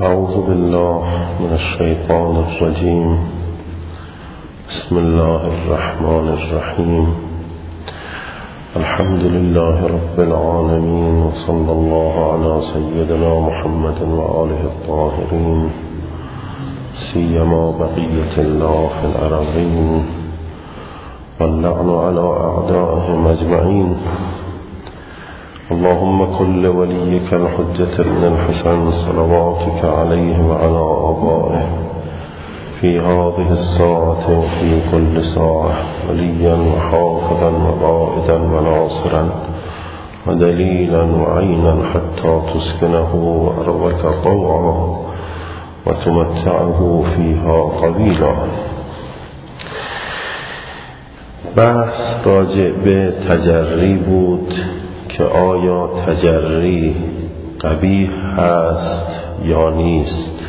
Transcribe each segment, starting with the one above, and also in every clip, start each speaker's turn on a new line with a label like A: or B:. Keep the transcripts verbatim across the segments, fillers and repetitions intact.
A: أعوذ بالله من الشيطان الرجيم. بسم الله الرحمن الرحيم. الحمد لله رب العالمين، وصلى الله على سيدنا محمد وآله الطاهرين، سيما بقية الله في الأرضين، واللعن على أعدائهم أجمعين. اللهم كن وليك الحجة ابن الحسن صلواتك عليه وعلى آبائه في هذه الساعة وفي كل ساعة وليا وحافظا وقائدا وناصرا ودليلا وعينا حتى تسكنه أرضك طوعا وتمتعه فيها طويلا. بحث راجع به تجری بود که آیا تجری قبیح هست یا نیست.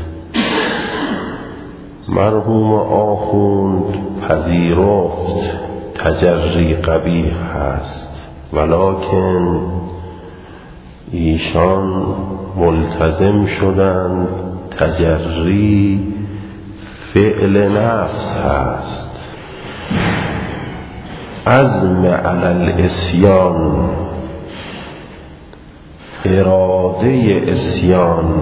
A: مرحوم آخوند پذیرفت تجری قبیح هست، ولکن ایشان ملتزم شدند تجری فعل نفس هست. عزم علی الاسیان، اراده اسیان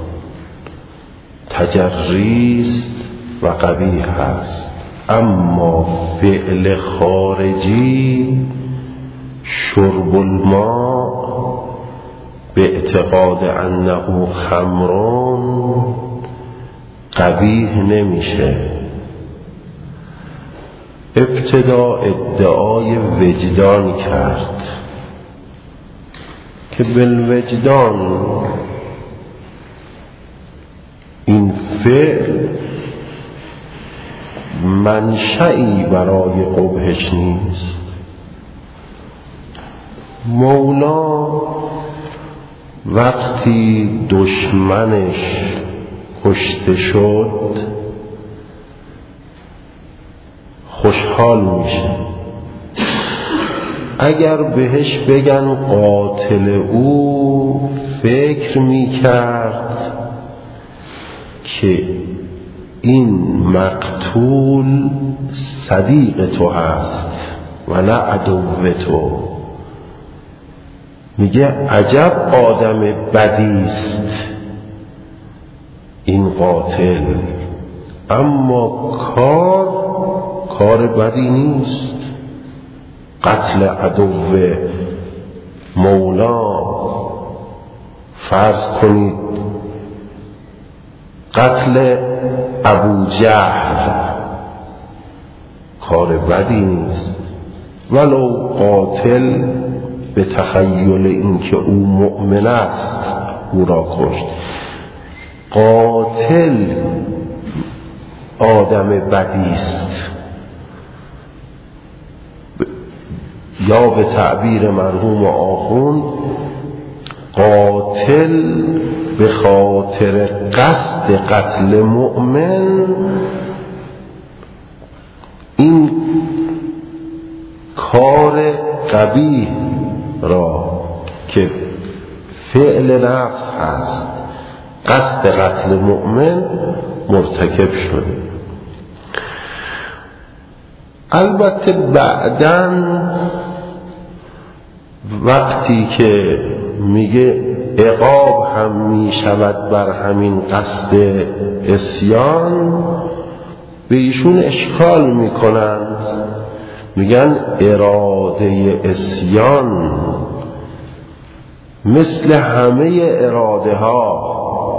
A: تجریست و قبیح است، اما فعل خارجی شرب الماء به اعتقاد انه خمرون قبیح نمیشه. ابتدا ادعای وجدان کرد که بالوجدان این فعل منشئی برای قبحش نیست. مولا وقتی دشمنش کشته شد خوشحال میشه. اگر بهش بگن قاتل او فکر میکرد که این مقتول صدیق تو هست و نه عدو تو. میگه عجب آدم بدیست این قاتل، اما کار کار بدی نیست. قتل عدو مولا، فرض کنید قتل ابو جهل کار بدی نیست، ولو قاتل به تخیل اینکه او مؤمن است او را کشت. قاتل آدم بدی است، یا به تعبیر مرحوم آخوند قاتل به خاطر قصد قتل مؤمن این کار قبیح را که فعل نفس هست قصد قتل مؤمن مرتکب شده. البته بعداً وقتی که میگه عقاب هم میشود بر همین قصد عصیان، به ایشون اشکال میکنند، میگن اراده عصیان مثل همه اراده ها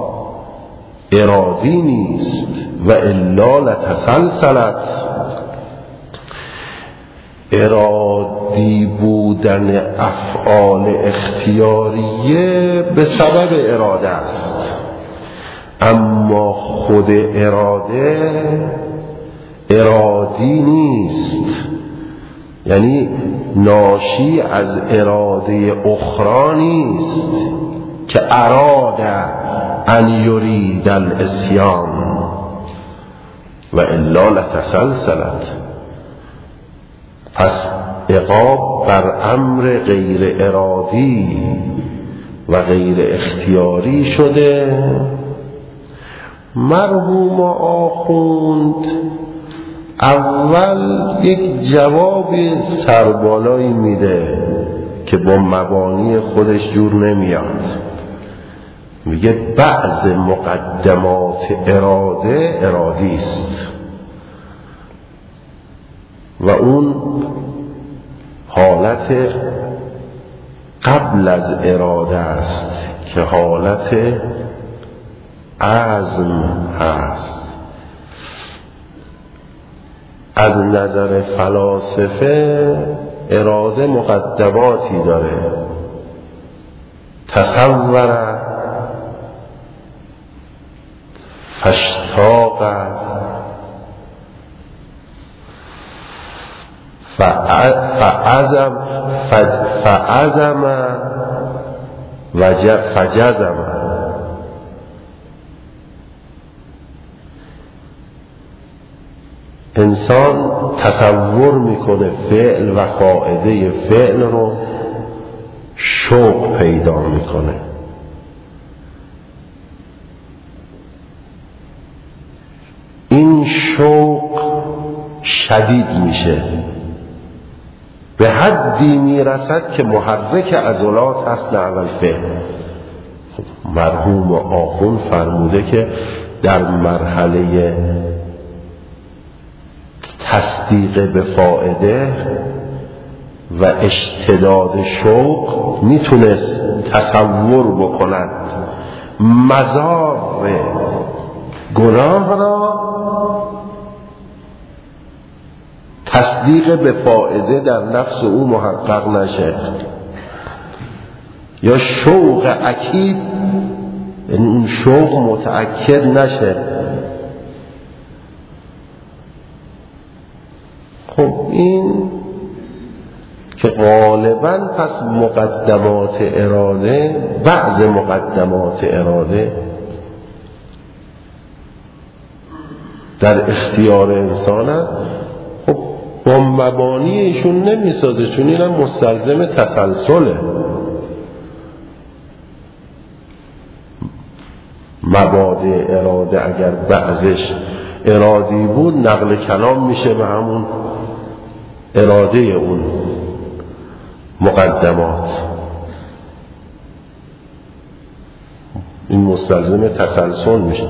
A: ارادی نیست و الا لتسلسلت. ارادی بودن افعال اختیاریه به سبب اراده است، اما خود اراده ارادی نیست، یعنی ناشی از اراده اخرى نیست که اراده ان یرید الاسیان و الا لتسلسلت. پس عقاب بر امر غیر ارادی و غیر اختیاری شده مرحوم آخوند اول یک جواب سربالایی میده که با مبانی خودش جور نمیاد. میگه بعض مقدمات اراده ارادی است و اون حالت قبل از اراده است که حالت عزم هست. از نظر فلاسفه اراده مقدماتی داره. تصور فاشتاق فعزم فعزم فجزم. انسان تصور میکنه فعل و فائده فعل رو، شوق پیدا میکنه. این شوق شدید میشه، به حدی میرسد که محرک عضلات هست نحو الفعل. مرحوم آخوند فرموده که در مرحله تصدیق به فائده و اشتداد شوق میتونست تصور بکند مزار گناه را تصدیق به فائده در نفس او محقق نشه، یا شوق اکید، یعنی اون شوق متأکد نشه. خب این که غالباً پس مقدمات اراده، بعض مقدمات اراده در اختیار انسان است. خب با مبانی ایشون نمیسازه، چون این هم مستلزم تسلسله. مبادئ اراده اگر بعضش ارادی بود، نقل کلام میشه به همون اراده اون مقدمات. این مستلزم تسلسل میشه.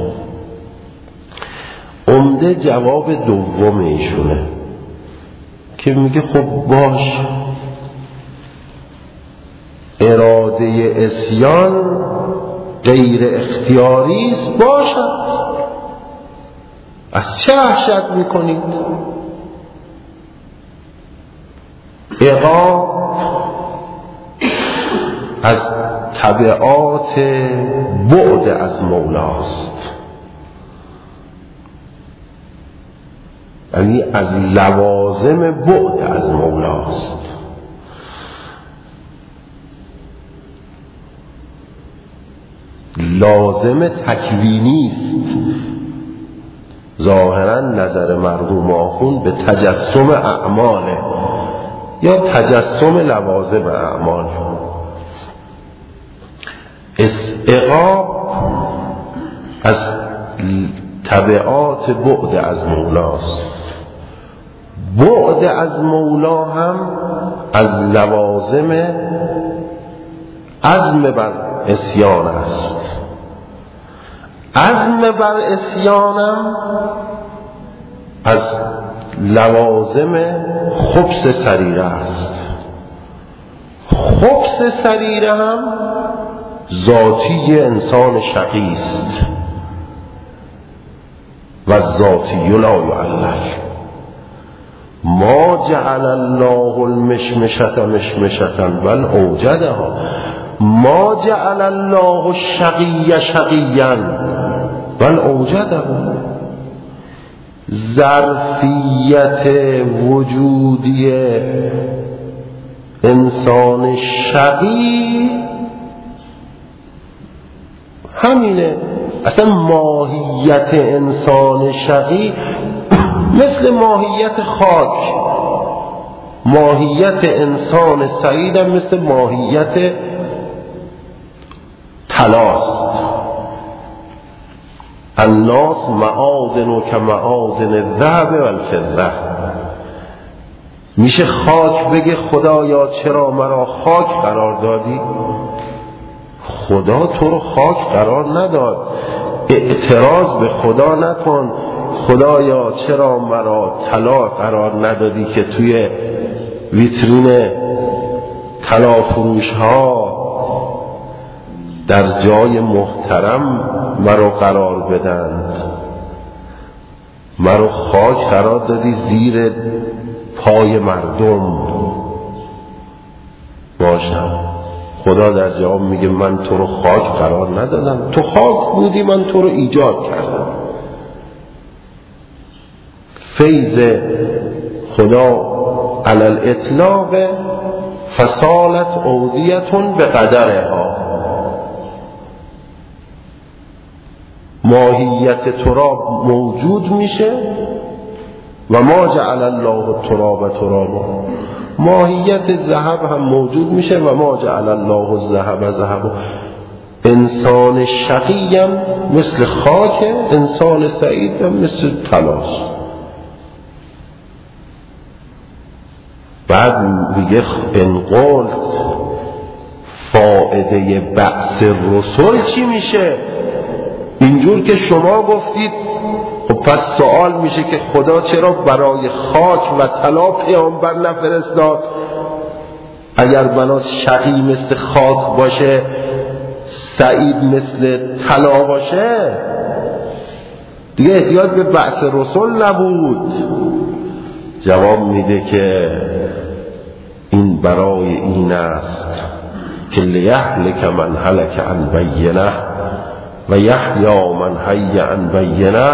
A: عمده جواب دوم ایشونه که میگه خب باش، اراده عصیان غیر اختیاری است، باشد، از چه وحشت میکنید؟ عقاب از تبعات بعد از مولاست، یعنی از لوازم بعد از مولاست. لازم تکوینی است. ظاهرا نظر مرحوم آخوند به تجسم اعماله یا تجسم لوازم اعمال. عقاب از تبعات بعد از مولاست. بعد از مولا هم از لوازم عزم بر عصیان است. عزم بر عصیانم از لوازم خبث سریره است. خبث سریره هم ذاتی انسان شقی است و ذاتی لا یعلل. ما جعل الله المشمشة مشمشة بل اوجدها. ما جعل الله الشقی شقیا بل اوجده. ظرفیت وجودی انسان شقی همینه. اصلا ماهیت انسان شقی مثل ماهیت خاک، ماهیت انسان سعید هم مثل ماهیت طلاست. الناس معادن که معادن الذهب و الفضه. میشه خاک بگه خدایا چرا مرا خاک قرار دادی؟ خدا تو رو خاک قرار نداد. اعتراض به خدا نکن خدایا چرا مرا طلا قرار ندادی که توی ویترین طلا فروش ها در جای محترم مرا قرار بدند. مرا خاک قرار دادی زیر پای مردم باشم. خدا در جواب میگه من تو رو خاک قرار ندادم، تو خاک بودی من تو رو ایجاد کردم. فیض خدا علی الاطلاق فصالت اودیتون به قدرها. ماهیت تراب موجود میشه و ما جعل الله التراب ترابا. ماهیت ذهب هم موجود میشه و ما جعل الله الذهب ذهبا. انسان شقی هم مثل خاک، انسان سعید هم مثل طلاست. بعد میگه ان قلت فائده بعث رسول چی میشه؟ اینجور که شما گفتید خب پس سوال میشه که خدا چرا برای خاک و طلا پیامبر نفرستاد؟ اگر بناس شقی مثل خاک باشه سعید مثل طلا باشه دیگه احتیاج به بعث رسول نبود. جواب میده که این برای این است که لیهلک من هلک عن بینه و یحیی من حی عن بینه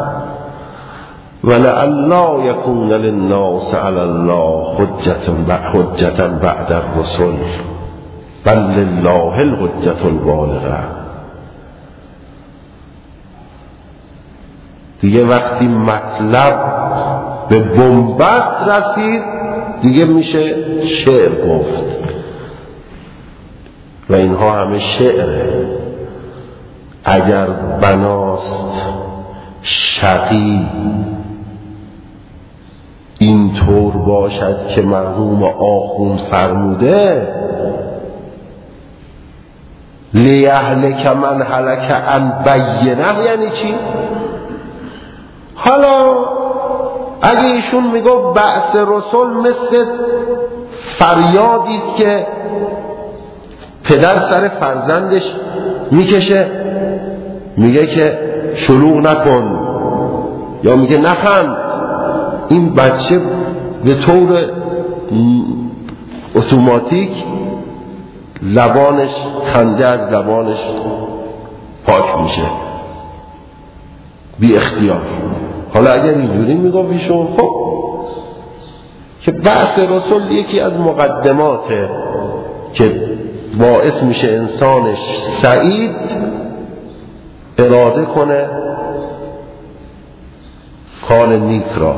A: ولعلی یکون للناس علی الله حجة بعد الرسل بل لله الحجة البالغه. دیگه وقتی مطلب به بنبست رسید دیگه میشه شعر گفت و اینها همه شعره. اگر بناست شقی اینطور باشد که مرحوم آخوند فرموده لیهلک من هلک عن بینه یعنی چی؟ حالا اگه ایشون میگو بعث رسول مثل فریادیست که پدر سر فرزندش میکشه میگه که شلوغ نکن یا میگه نخند، این بچه به طور اتوماتیک لبانش خنده از لبانش پاک میشه بی اختیار. حالا اگر اینجوری میگم بیشون خب که بعث رسول یکی از مقدماته که باعث میشه انسانش سعید اراده کنه کار نیک را.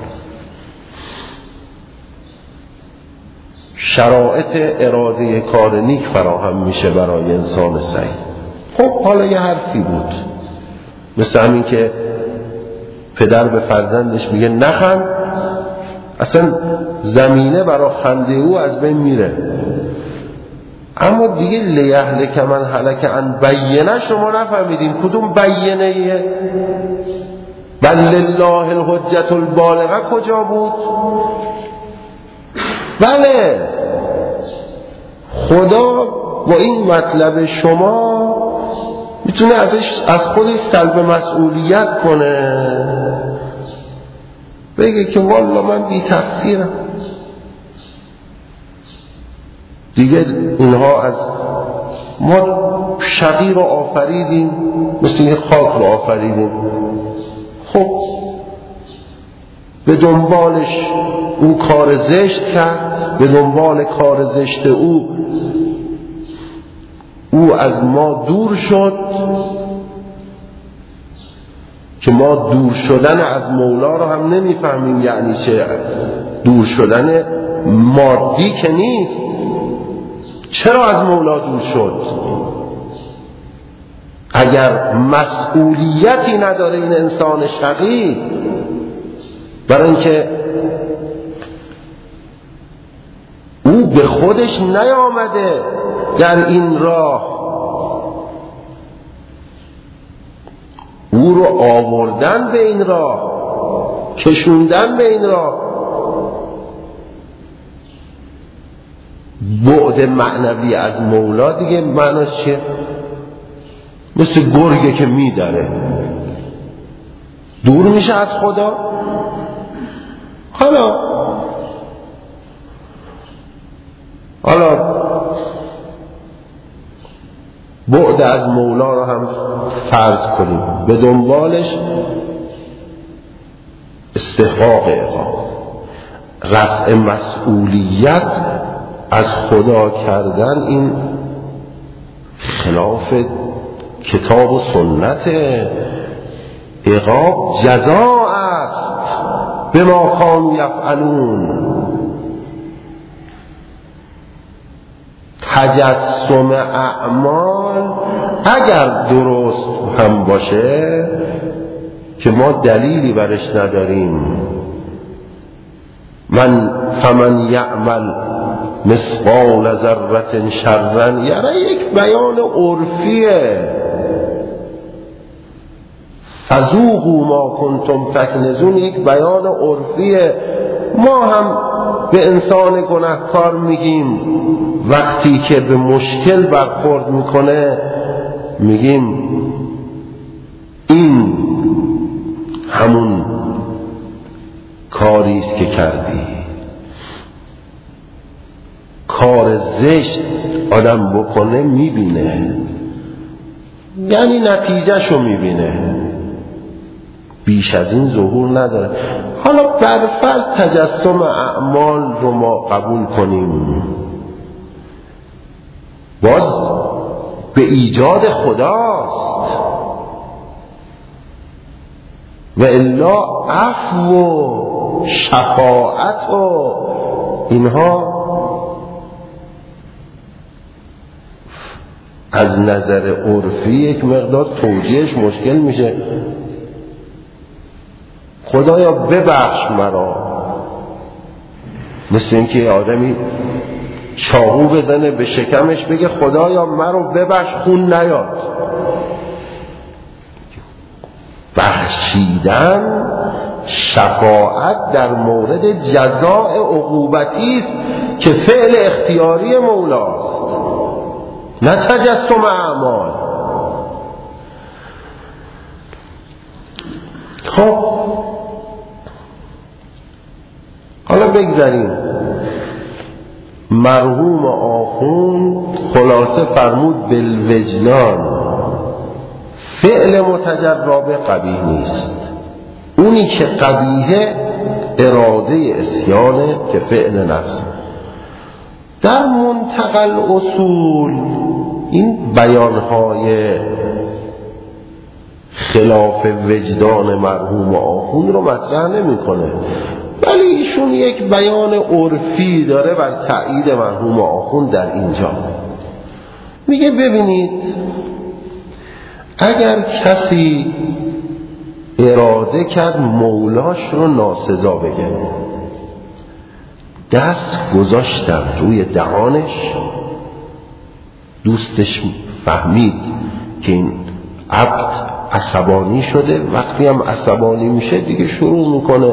A: شرایط اراده کار نیک فراهم میشه برای انسان سعید. خب حالا یه حرفی بود مثل همین که پدر به فرزندش میگه نخند، اصلا زمینه برای خنده او از بین میره. اما دیگه لیهلک من هلک عن بینه شما نفهمیدین کدوم بینه ایه؟ بل لله الحجة البالغه کجا بود؟ بله خدا با این مطلب شما میتونه ازش از خودش سلب مسئولیت کنه، بگه که والله من بی تقصیرم. دیگه اینها از ما شقی رو آفریدیم مثل این خاک رو آفریدیم، خب به دنبالش او کار زشت کرد، به دنبال کار زشت او او از ما دور شد که ما دور شدن از مولا رو هم نمیفهمیم یعنی چه. دور شدن مادی که نیست. چرا از مولا دور شد؟ اگر مسئولیتی نداره این انسان شقی، برای اینکه او به خودش نیامده در این راه، او رو آوردن به این راه، کشوندن به این راه. بعد معنوی از مولا دیگه معناش چیه؟ مثل گرگه که میدره، دور میشه از خدا. حالا حالا بعد از مولا رو هم فرض کنیم، به دنبالش استحقاق عقاب، رفع مسئولیت از خدا کردن. این خلاف کتاب و سنت. عقاب جزا است به ما کانوا یفعلون. تجسم اعمال اگر درست هم باشه که ما دلیلی برش نداریم، من فمن یعمل مثقال ذره شرا یره، یک بیان عرفیه. فذوقوا ما کنتم تکنزون، یک بیان عرفیه. ما هم به انسان گناهکار میگیم وقتی که به مشکل برخورد میکنه، میگیم این همون کاریست که کردی. کار زشت آدم بکنه میبینه، یعنی نتیجهشو میبینه، بیش از این ظهور نداره. حالا برفرض تجسم اعمال رو ما قبول کنیم، باز به ایجاد خداست، و الا عفو و شفاعت و اینها از نظر عرفی یک مقدار توجیهش مشکل میشه. خدایا ببخش مرا، مثل اینکه آدمی چاقو بزنه به شکمش بگه خدایا مرا ببخش خون نیاد. بخشیدن، شفاعت در مورد جزاء عقوبتی است که فعل اختیاری مولاست، نه تجسم اعمال. خب حالا بگذاریم. مرحوم آخوند خلاصه فرمود بالوجدان، فعل متجرا به قبیح نیست. اونی که قبیحه اراده اسیانه که فعل نفس. در منتقل اصول این بیانهای خلاف وجدان مرحوم آخوند رو مطرح نمی‌کنه، ولی ایشون یک بیان عرفی داره بر تأیید مرحوم آخوند در اینجا. میگه ببینید، اگر کسی اراده کرد مولاش رو ناسزا بگه، دست گذاشتم روی دهانش، دوستش فهمید که این عبد عصبانی شده، وقتی هم عصبانی میشه دیگه شروع میکنه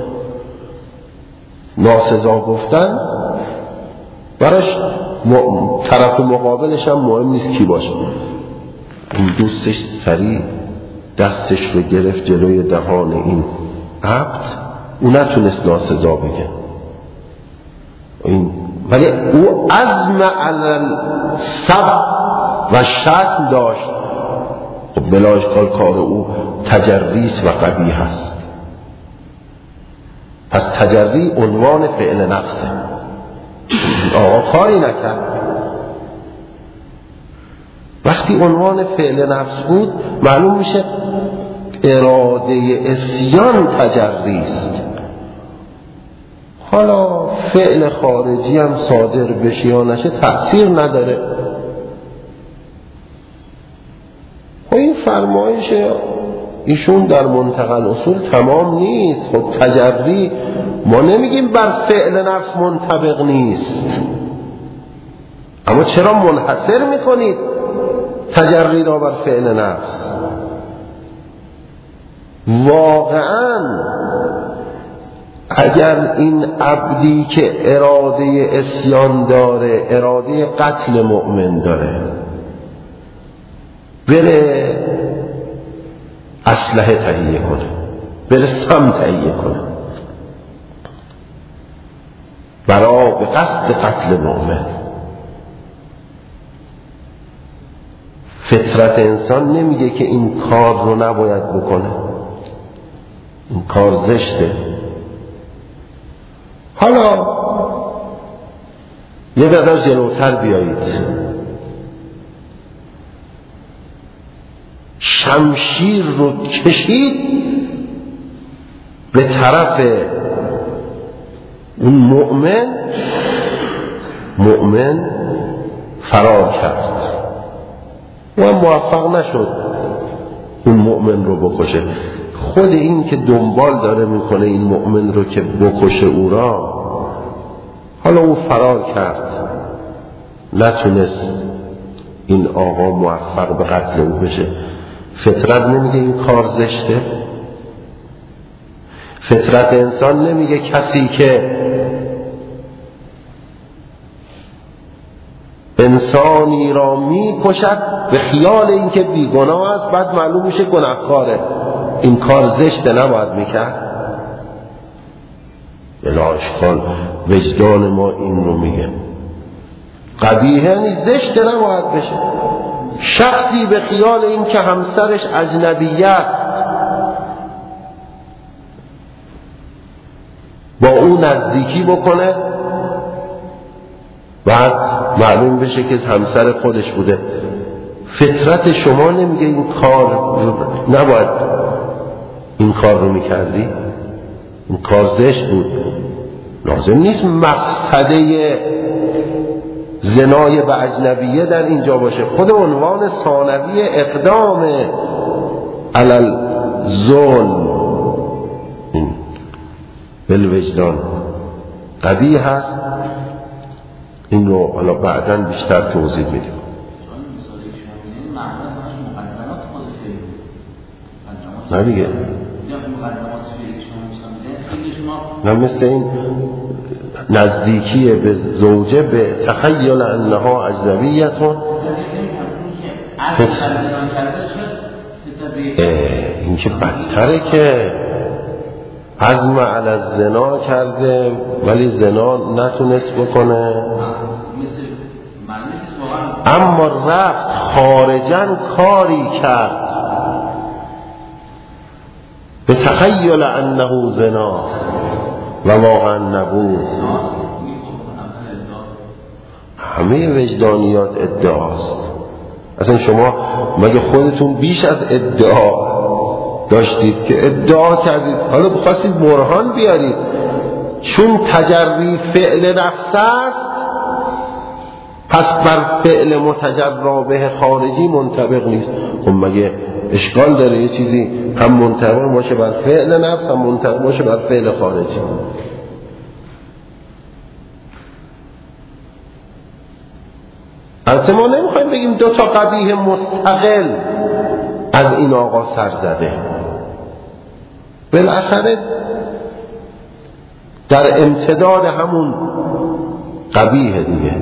A: ناسزا گفتن، براش طرف مقابلش هم مهم نیست کی باشه. این دوستش سریع دستش رو گرفت جلوی دهان این عبد، او نتونست ناسزا بگه، این ولی او عزم علی السب و شتم داشت. خب بلا اشکال کار او تجریس و قبیح است. پس تجری عنوان فعل نفسه. آقا کاری نکرد. وقتی عنوان فعل نفس بود معلوم میشه اراده اسیان تجریست. حالا فعل خارجی هم صادر بشه یا نشه تأثیر نداره. خب میشه ایشون در منتقى الاصول تمام نیست. خب تجری ما نمیگیم بر فعل نفس منطبق نیست، اما چرا منحصر میکنید تجری را بر فعل نفس؟ واقعا اگر این عبدی که اراده اسیان داره، اراده قتل مؤمن داره، بره اسلحه تهیه کنه، بره سم تهیه کنه برای به قصد قتل مؤمن، فطرت انسان نمیگه که این کار رو نباید بکنه، این کار زشته. حالا یه مقدار جلوتر بیایید، شمشیر رو کشید به طرف اون مؤمن، مؤمن فرار کرد و موفق نشد اون مؤمن رو بکشه. خود این که دنبال داره میکنه این مؤمن رو که بکشه او را، حالا او فرار کرد، نتونست این آقا موفق به قتل او بشه، فطرت نمیگه این کار زشته؟ فطرت انسان نمیگه کسی که انسانی را میکشد به خیال اینکه بیگناه است، بعد معلوم میشه گناهکاره، این کار زشته نباید میکرد؟ بلا اشکال وجدان ما این رو میگه، قبیحه یعنی زشته نباید بشه. شخصی به خیال این که همسرش اجنبیه است با او نزدیکی بکنه، بعد معلوم بشه که همسر خودش بوده، فطرت شما نمیگه این کار نباید این کار رو میکردی؟ این کار زشت بود. لازم نیست مقصده زنای به اجنبیه در اینجا باشه، خود عنوان ثانوی اقدام علل ظلم این بالوجدان قبیح هست. این رو حالا بعداً بیشتر توضیح میدیم. نه دیگه، نه مثل این نزدیکی به زوجه به تخیل انها اجنبیتون، این که بدتره که عزم علی الزنا کرده ولی زنا نتونست بکنه، اما رفت خارجاً کاری کرد به تخیل انه زنا و واقعا نبود. همه وجدانیات ادعاست. اصلا شما مگه خودتون بیش از ادعا داشتید که ادعا کردید، حالا بخواستید برهان بیارید؟ چون تجری فعل نفس است پس بر فعل متجرا به خارجی منطبق نیست. خب مگه اشکال داره یه چیزی هم منطبق باشه بر فعل نفس هم منطبق باشه بر فعل خارجی؟ البته ما نمیخوایم بگیم دو تا قبیح مستقل از این آقا سر زده، بالاخره در امتداد همون قبیح دیگه،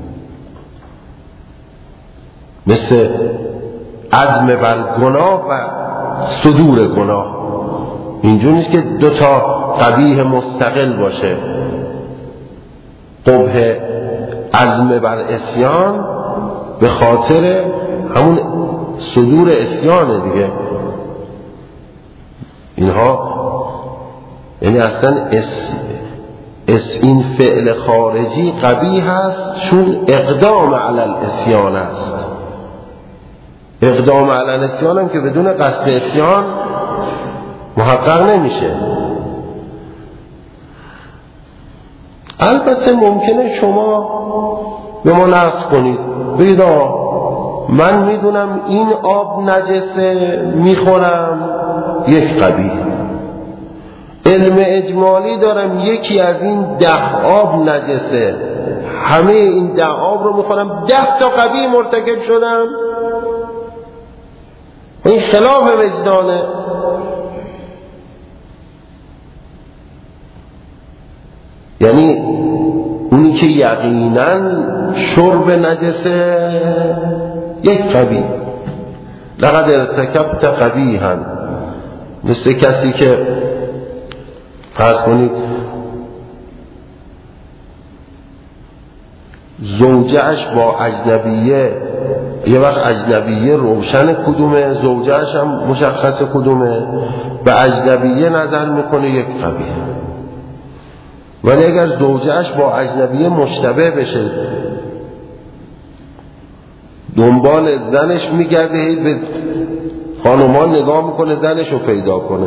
A: مثل عزم بر گناه و صدور گناه. اینجور نیست که دو تا قبیح مستقل باشه. قبح عزم بر اسیان به خاطر همون صدور اسیانه دیگه. اینها یعنی اصلا اس, اس این فعل خارجی قبیح هست چون اقدام علی الاسیان است. اقدام علی الاسیان هم که بدون قصد اسیان محقق نمیشه. البته ممکنه شما به ما نصب کنید، بگید آقا من میدونم این آب نجسه میخورم، یک قبیح. علم اجمالی دارم یکی از این ده آب نجسه، همه این ده آب رو میخورم، ده تا قبیح مرتکب شدم. این خلاف وجدانه. یعنی اونی که یقینا شرب نجسه یک قبیح. لقد ارتکبت قبیحا، مثل کسی که فرض کنید زوجهش با اجنبیه، یه وقت اجنبیه روشن کدومه، زوجهش هم مشخص کدومه، به اجنبیه نظر میکنه یک قبیح. ولی اگر زوجهش با اجنبیه مشتبه بشه، دنبال زنش میگرده، هی به خانومان نگاه میکنه زنش رو پیدا کنه،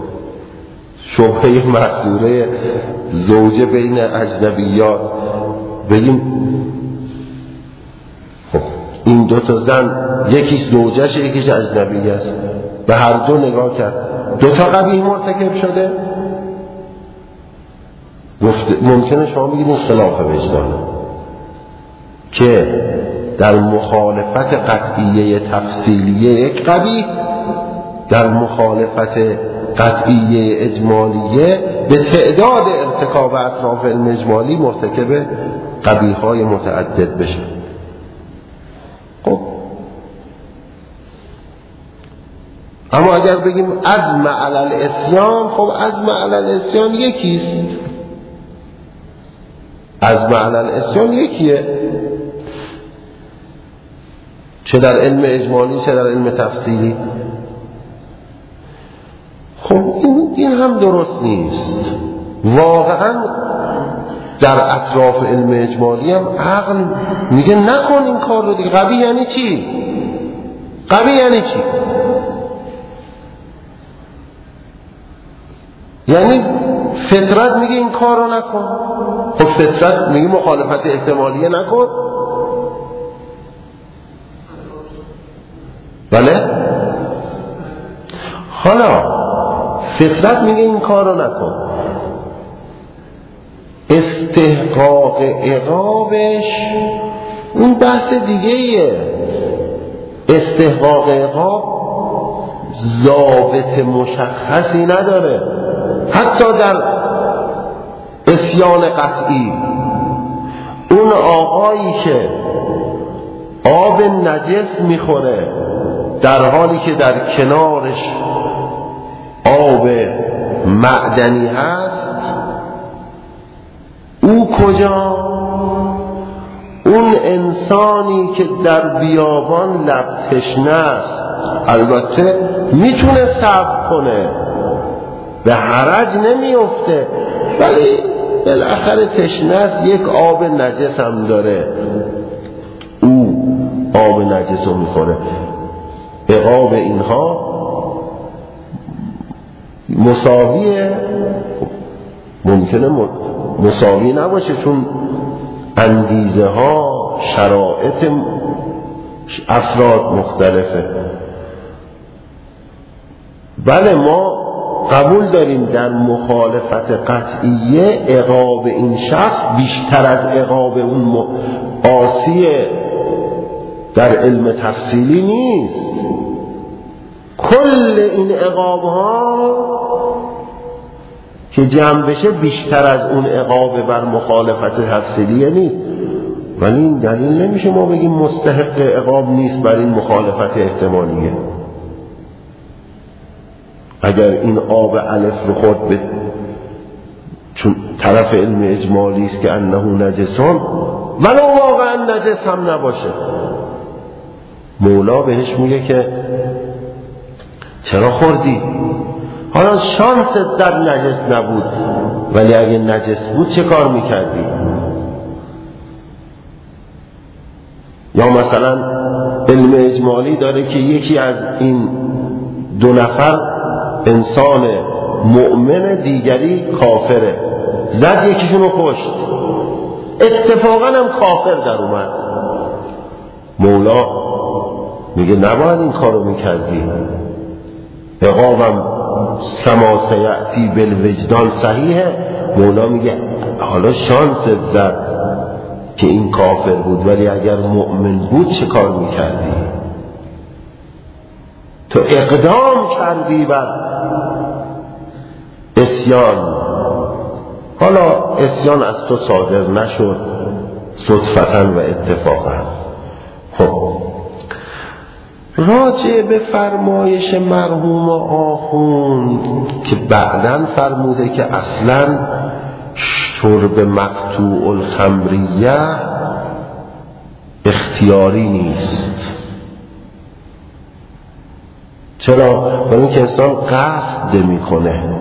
A: شبهه محصوره زوجه بین اجنبیات، بگیم خب این دو تا زن، یکیش زوجهشه یکیش اجنبی است، به هر دو نگاه کرد، دو تا قبیح مرتکب شده. ممکنه شما بگید این خلاف وجدانه که در مخالفت قطعیه تفصیلیه یک قبیح، در مخالفت قطعیه اجمالیه به تعداد ارتکاب اطراف علم اجمالی مرتکب قبیح‌های متعدد بشه. خب اما اگر بگیم عزم علی العصیان، خب عزم علی العصیان یکیست، عزم علی العصیان یکیه، چه در علم اجمالی چه در علم تفصیلی. خب این, این هم درست نیست. واقعا در اطراف علم اجمالی هم عقل میگه نکن این کار رو دیگه. قبیح یعنی چی؟ قبیح یعنی چی؟ یعنی فطرت میگه این کار رو نکن. خب فطرت میگه مخالفت احتمالیه نکن. بله؟ حالا فطرت میگه این کار رو نکن، استحقاق عقابش اون بحث دیگه ایه. استحقاق عقاب ضابط مشخصی نداره، حتی در عصیان قطعی. اون آقایی که آب نجس میخوره در حالی که در کنارش آب معدنی هست، او کجا؟ اون انسانی که در بیابان لب تشنه است، البته میتونه صبر کنه، به حرج نمیفته، ولی بالاخره تشنه است، یک آب نجس هم داره، او آب نجس رو میخوره. عقاب اینها مساویه؟ ممکنه مساوی نباشه، چون اندیزه ها، شرایط افراد مختلفه. بله ما قبول داریم در مخالفت قطعیه عقاب این شخص بیشتر از عقاب اون عاصی در علم تفصیلی نیست. کل این عقاب ها که جمع بشه بیشتر از اون عقاب بر مخالفت تفصیلیه نیست، ولی این دلیل نمیشه ما بگیم مستحق عقاب نیست بر این مخالفت احتمالیه. اگر این آب الف رو خورد به چون طرف علم اجمالی است که انه نجسان، ولو واقعا نجس هم نباشه، مولا بهش میگه که چرا خوردی؟ حالا شانست در نجس نبود، ولی اگه نجس بود چه کار میکردی؟ یا مثلا علم اجمالی داره که یکی از این دو نفر انسان مؤمن، دیگری کافره، زد یکیشونو کشت، اتفاقا هم کافر در اومد. مولا میگه نباید این کارو میکردی. عقابم کما سیأتی بالوجدان صحیحه. مولا میگه حالا شانس زد که این کافر بود، ولی اگر مؤمن بود چه کار میکردی؟ تو اقدام کردی بر اسیان. حالا اسیان از تو صادر نشد صدفتا و اتفاقا. خب راجع به فرمایش مرحوم آخوند که بعداً فرموده که اصلاً شرب مقطوع الخمریه اختیاری نیست. چرا؟ برای اینکه انسان قصد میکنه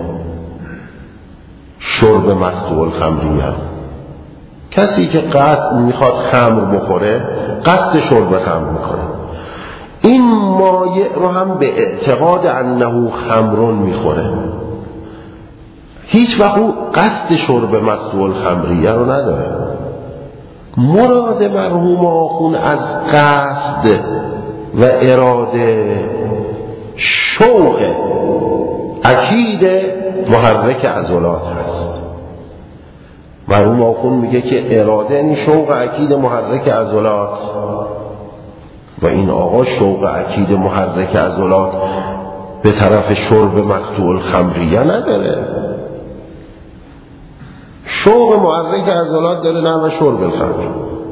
A: شرب مقطوع الخمریه. کسی که قصد میخواد خمر بخوره قصد شرب خمر میکنه. این مایع رو هم به اعتقاد انه خمرون میخوره، هیچ وقت او قصد شرب مقطوع الخمریه رو نداره. مراد مرحوم آخون از قصد و اراده شوق اکید محرک عضلات هست. مرحوم آخون میگه که اراده این شوق اکید محرک عضلات، و این آقا شوق اکید محرک عضلات به طرف شرب مقطوع الخمریه نداره. شوق محرک عضلات داره، نه و شرب الخمر.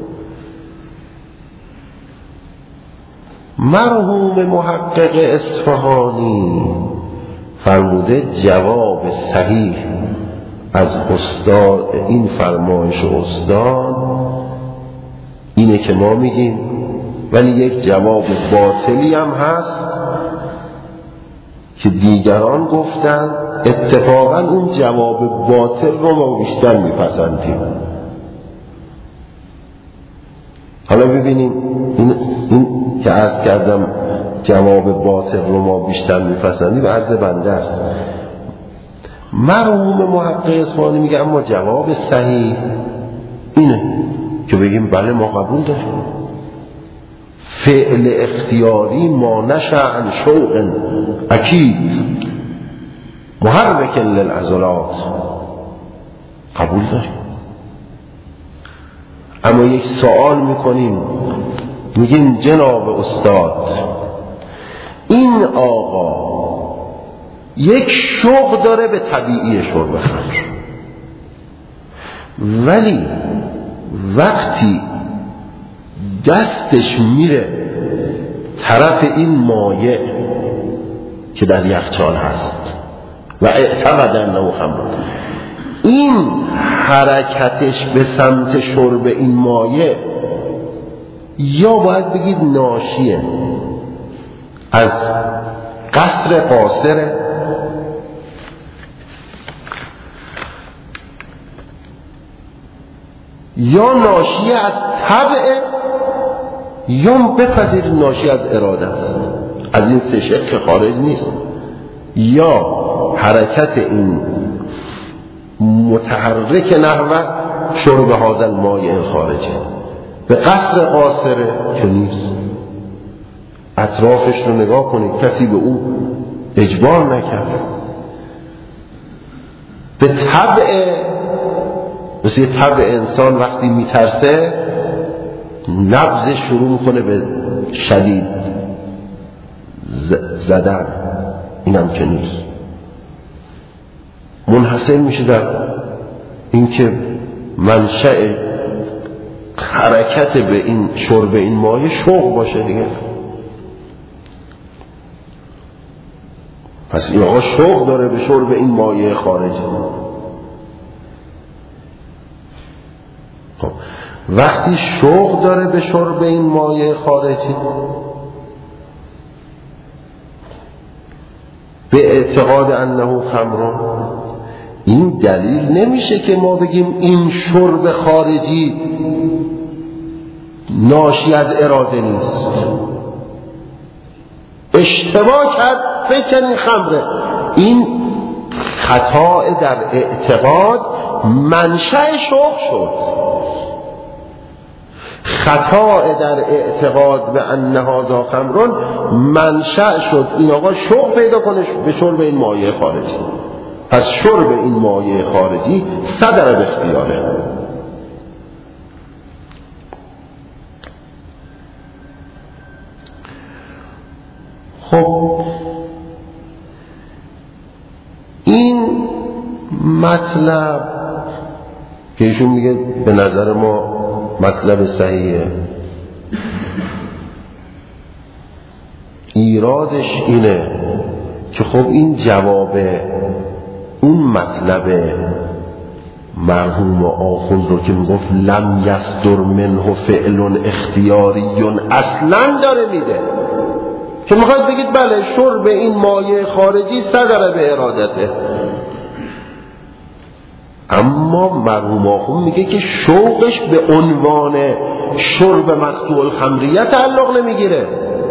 A: مرحوم محقق اصفهانی فرموده جواب صحیح از استاد این فرمایش استاد اینه که ما میگیم، ولی یک جواب باطلی هم هست که دیگران گفتن اتفاقا اون جواب باطل رو ما بیشتر میپسندیم. حالا ببینیم این, این که عرض کردم جواب باطل رو ما بیشتر میپسندیم عرض بنده است. مرحوم محقق اصفهانی میگه اما جواب صحیح اینه که بگیم بله ما قبول داریم فعل اختیاری ما نشأ عن شوق اکید محرک للعضلات، قبول داریم. اما یک سوال میکنیم، میگیم جناب استاد این آقا یک شوق داره به طبیعی شرب خمر، ولی وقتی دستش میره طرف این مایع که در یخچال هست و اعتقد انه خمر، این حرکتش به سمت شرب این مایع یا باید بگید ناشیه از قصر قاصره یا ناشی از طبع، یا بپذیر ناشی از اراده است. از این سه شق خارج نیست. یا حرکت این متحرک نحو شرب هذا المایع الخارجی به قصر قاصره که نیست. اطرافش رو نگاه کنید، کسی به او اجبار نکرد. به طبع، مثل طبع انسان وقتی میترسه نبض شروع میکنه به شدید زدن، اینم که نیست. منحصر میشه در اینکه منشأ حرکت به این شرب این مایع شوق باشه دیگه. پس این آقا شوق داره به شرب این مایع خارجی. خب وقتی شوق داره به شرب این مایع خارجی به اعتقاد انه خمر، این دلیل نمیشه که ما بگیم این شرب خارجی ناشی از اراده نیست. اشتباه کرد فکر این خمره، این خطا در اعتقاد منشأ شوق شد. خطا در اعتقاد به ان هذا خمر منشأ شد این آقا شوق پیدا کنه به شرب این مایع خارجی. پس شرب این مایع خارجی صدر به اختیاره. خب این مطلب که ایشون میگه به نظر ما مطلب صحیحه، ایرادش اینه که خب این جواب اون مطلب مرحوم آخوند رو که میگفت لم یصدر منه فعل اختیاری اصلا داره میده، که میخواید بگید بله شرب این مایع خارجی صدر به ارادته. اما مرحوم آخوند میگه که شوقش به عنوان شرب مقطوع الخمریه تعلق نمیگیره،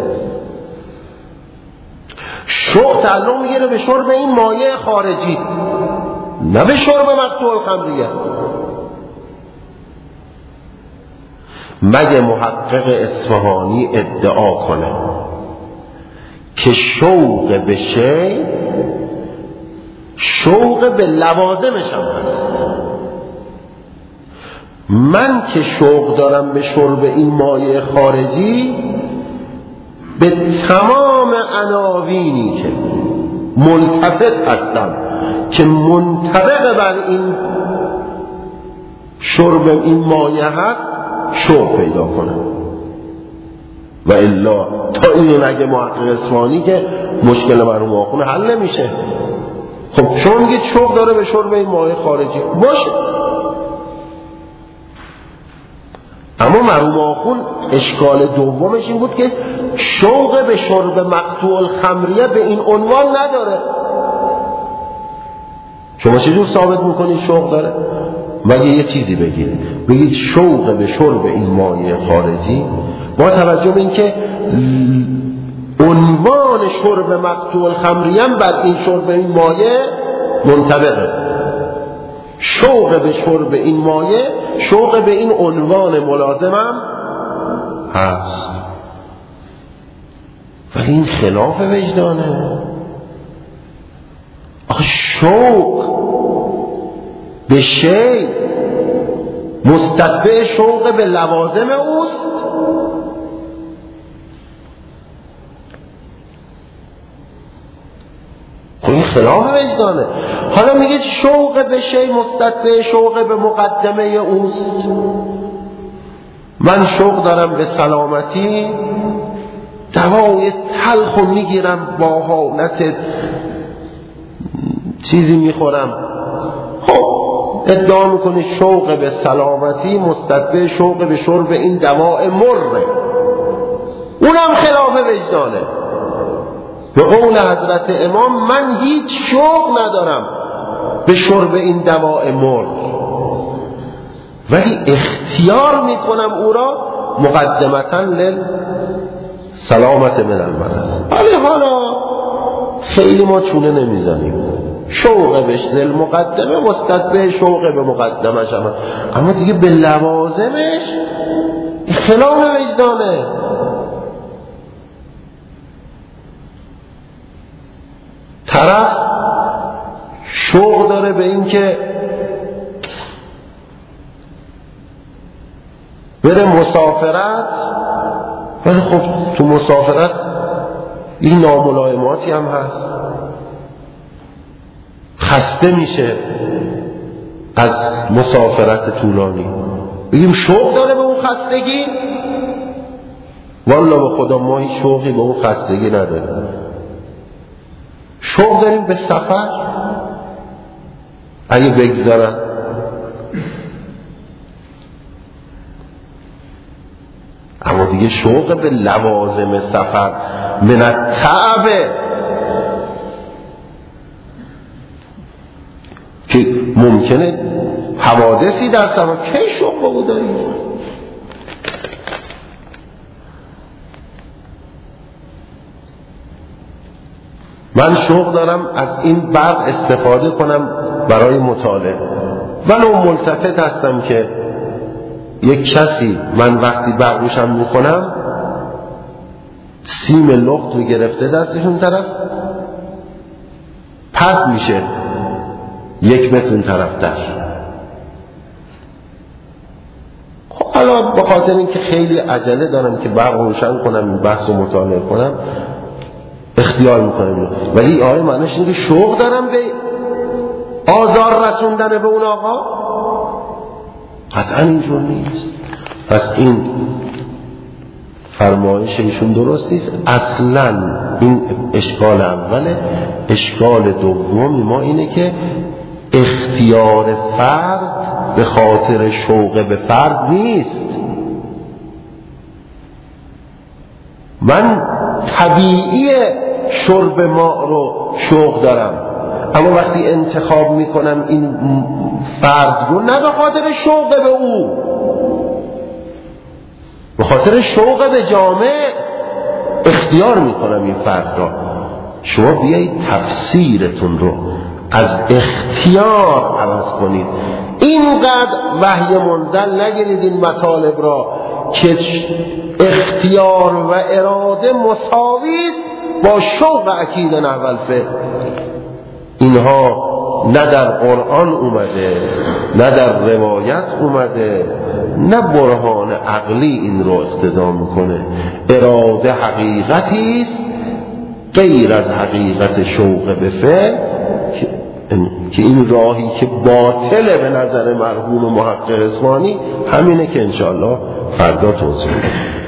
A: شوق تعلق میگیره به شرب این مایع خارجی، نه به شرب مقطوع الخمریه. مگه محقق اصفهانی ادعا کنه که شوق به شی شوق به لوازمش هم هست؟ من که شوق دارم به شرب این مایع خارجی به تمام عناوینی که ملتفت هستم که منطبق بر این شرب این مایع هست شوق پیدا کنم، و الا تا اینو نگه محقق اصفهانی که مشکل مرحوم آخوند حل نمیشه. خب شما میگید شوق داره به شرب این مایع خارجی، باشه. اما مرحوم آخوند اشکال دومش این بود که شوق به شرب مقطوع الخمریه به این عنوان نداره. شما چجور ثابت میکنید شوق داره؟ مگه یه چیزی بگید بگید شوق به شرب این مایع خارجی با توجه به این که عنوان شرب مقطوع الخمریه بر این شرب این مایع منطبقه، شوق به شرب این مایع شوق به این عنوان ملازمم هست. ولی این خلاف وجدانه. آخه شوق به شی مستتبع شوق به لوازم اوست. این خلاف وجدانه. حالا میگه شوق به شی مستتبع شوق به مقدمه اوست. من شوق دارم به سلامتی، دوای تلخو میگیرم با حالت چیزی میخورم. خب ادعا میکنی شوق به سلامتی مستتبع شوق به شرب این دواء مره، اونم خلاف وجدانه. به قول حضرت امام من هیچ شوق ندارم به شرب این دواء مر، ولی اختیار میکنم او را مقدمتا لل سلامت من المرض. ولی حالا خیلی ما چونه نمیزنیم، شوق بهش دل مقدمه مستتبع شوق به مقدمش هم، اما دیگه به لوازمش خلاف وجدانه. طرف شوق داره به این که بره مسافرت، ولی خب تو مسافرت این ناملایماتی هم هست، خسته میشه از مسافرت طولانی. بگیم شوق داره به اون خستگی؟ والله به خدا ما هیچ شوقی به اون خستگی نداریم. شوق داریم به سفر اگه بگذارن، اما دیگه شوق به لوازم سفر من التعب که ممکنه حوادثی در سفر، کی شوق به او داریم؟ من شوق دارم از این برق استفاده کنم برای مطالعه، ولو ملتفت هستم که یک کسی من وقتی برق روشن میکنم سیم لخت رو گرفته دستش اون طرف پرت میشه یک متر اون طرف در. خب حالا به خاطر اینکه خیلی عجله دارم که برق روشن کنم این بحث رو مطالعه کنم اختیار میکنم، ولی آیا معنیش اینه که شوق دارم به آزار رسوندن به اون آقا؟ قطعا اینجور نیست. پس این فرمایش ایشون درست نیست اصلا. این اشکال اوله. اشکال دومی ما اینه که اختیار فرد به خاطر شوق به فرد نیست. من طبیعی شرب ماء رو شوق دارم، اما وقتی انتخاب میکنم این فرد رو نه به خاطر شوق به او، به خاطر شوق به جامعه اختیار میکنم این فرد را. شما بیایید تفسیرتون رو از اختیار عوض کنید. اینقدر وحی منزل نگیرید این مطالب را که اختیار و اراده مساوی است با شوق اکید نحو الفعل. اینها نه در قرآن اومده، نه در روایت اومده، نه برهان عقلی این رو اقتضا میکنه. اراده حقیقتی است غیر از حقیقت شوق به فعل که این راهی که باطله به نظر مرحوم محقق اصفهانی همینه که انشاءالله فردا توضیح میدم.